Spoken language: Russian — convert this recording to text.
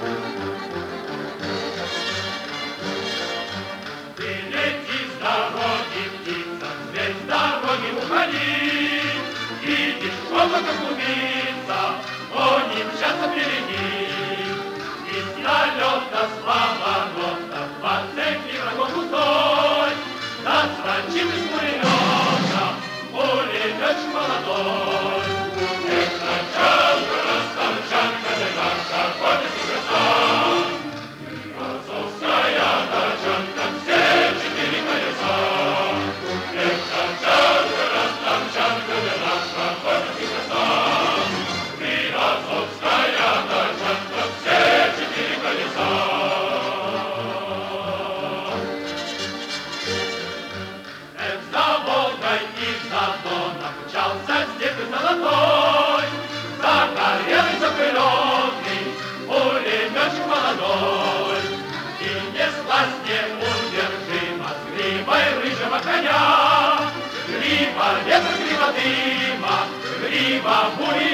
Ты лети с дороги, птица, весь с дороги уходи. Видишь, облако клубится, они мчатся впереди. Из налета с поворота, по цепи врагов густой, зазвончит из пулемета, пулеметчик молодой. Эх, Камчатка, Камчатка, ты наша гордость и краса. Азовская тачанка, все четыре колеса. Эх, Камчатка, Камчатка, ты наша гордость и краса. И азовская тачанка, все четыре колеса. Эх, за Волгой и за Доном мчался степь золотой, загорелый, запыленный, пулеметчик молодой. И неслась неудержимо с гривой рыжего коня, грива ветра, грива дыма, грива бури